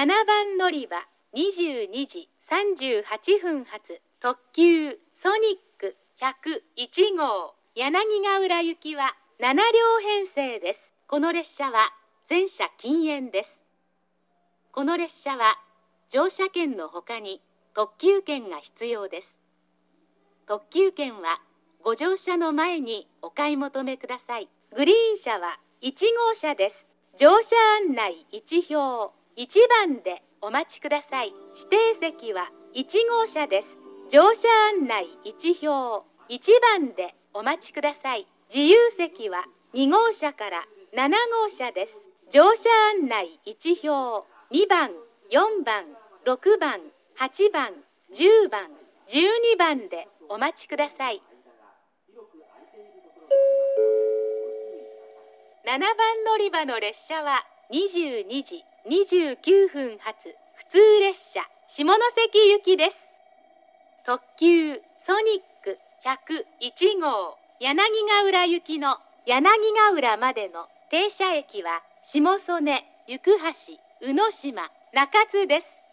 7番乗り場22時38分発特急ソニック101号柳ヶ浦行きは7両編成です。この列車は全車禁煙です。この列車は乗車券のほかに特急券が必要です。特急券はご乗車の前にお買い求めください。グリーン車は1号車です。乗車案内1表1番でお待ちください。指定席は1号車です。乗車案内1表1番でお待ちください。自由席は2号車から7号車です。乗車案内1表2番、4番、6番、8番、10番、12番でお待ちください。7番乗り場の列車は22時29分発普通列車下関行きです。特急ソニック101号柳ヶ浦行きの柳ヶ浦までの停車駅は下曽根、行橋、宇野島、中津です。